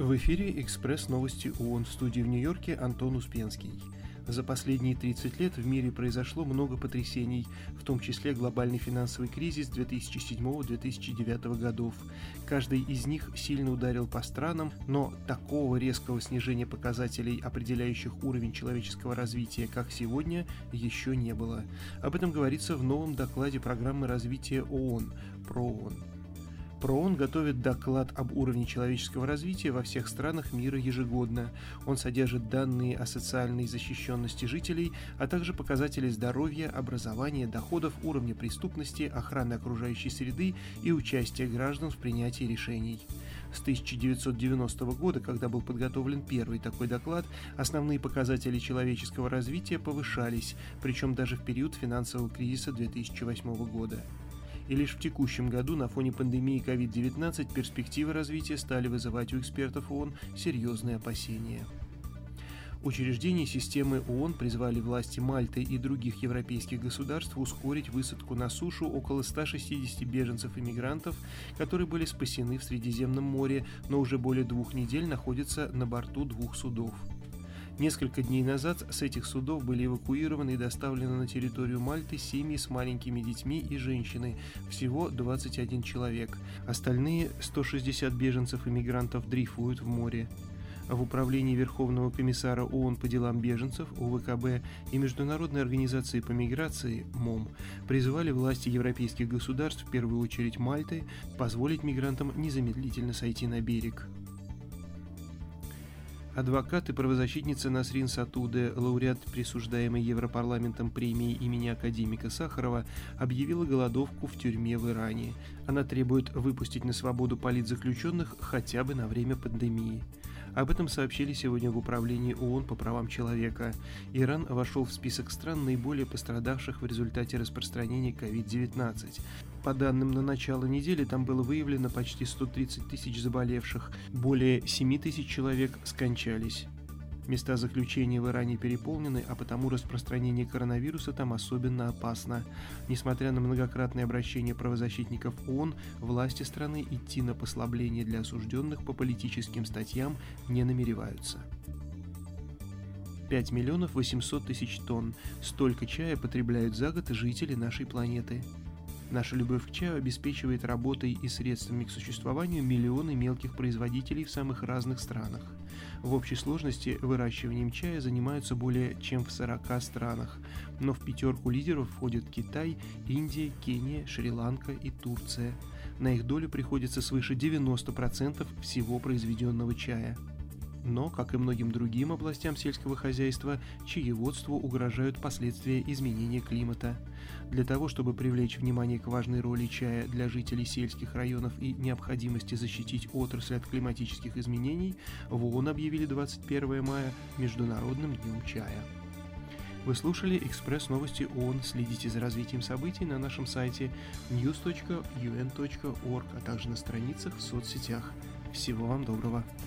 В эфире «Экспресс-новости ООН», в студии в Нью-Йорке Антон Успенский. За последние 30 лет в мире произошло много потрясений, в том числе глобальный финансовый кризис 2007-2009 годов. Каждый из них сильно ударил по странам, но такого резкого снижения показателей, определяющих уровень человеческого развития, как сегодня, еще не было. Об этом говорится в новом докладе программы развития ООН «ПРООН». ПРООН готовит доклад об уровне человеческого развития во всех странах мира ежегодно. Он содержит данные о социальной защищенности жителей, а также показатели здоровья, образования, доходов, уровня преступности, охраны окружающей среды и участия граждан в принятии решений. С 1990 года, когда был подготовлен первый такой доклад, основные показатели человеческого развития повышались, причем даже в период финансового кризиса 2008 года. И лишь в текущем году на фоне пандемии COVID-19 перспективы развития стали вызывать у экспертов ООН серьезные опасения. Учреждения системы ООН призвали власти Мальты и других европейских государств ускорить высадку на сушу около 160 беженцев и мигрантов, которые были спасены в Средиземном море, но уже более 2 недель находятся на борту 2 судов. Несколько дней назад с этих судов были эвакуированы и доставлены на территорию Мальты семьи с маленькими детьми и женщины, всего 21 человек. Остальные 160 беженцев и мигрантов дрейфуют в море. В управлении Верховного комиссара ООН по делам беженцев УВКБ и Международной организации по миграции МОМ призывали власти европейских государств, в первую очередь Мальты, позволить мигрантам незамедлительно сойти на берег. Адвокат и правозащитница Насрин Сатуде, лауреат присуждаемой Европарламентом премии имени академика Сахарова, объявила голодовку в тюрьме в Иране. Она требует выпустить на свободу политзаключенных хотя бы на время пандемии. Об этом сообщили сегодня в Управлении ООН по правам человека. Иран вошел в список стран, наиболее пострадавших в результате распространения COVID-19. По данным на начало недели, там было выявлено почти 130 тысяч заболевших, более 7 тысяч человек скончались. Места заключения в Иране переполнены, а потому распространение коронавируса там особенно опасно. Несмотря на многократные обращения правозащитников ООН, власти страны идти на послабление для осужденных по политическим статьям не намереваются. 5 800 000 тонн. Столько чая потребляют за год жители нашей планеты. Наша любовь к чаю обеспечивает работой и средствами к существованию миллионы мелких производителей в самых разных странах. В общей сложности выращиванием чая занимаются более чем в 40 странах, но в 5 лидеров входят Китай, Индия, Кения, Шри-Ланка и Турция. На их долю приходится свыше 90% всего произведенного чая. Но, как и многим другим областям сельского хозяйства, чаеводству угрожают последствия изменения климата. Для того, чтобы привлечь внимание к важной роли чая для жителей сельских районов и необходимости защитить отрасль от климатических изменений, в ООН объявили 21 мая Международным днем чая. Вы слушали «Экспресс-новости ООН». Следите за развитием событий на нашем сайте news.un.org, а также на страницах в соцсетях. Всего вам доброго!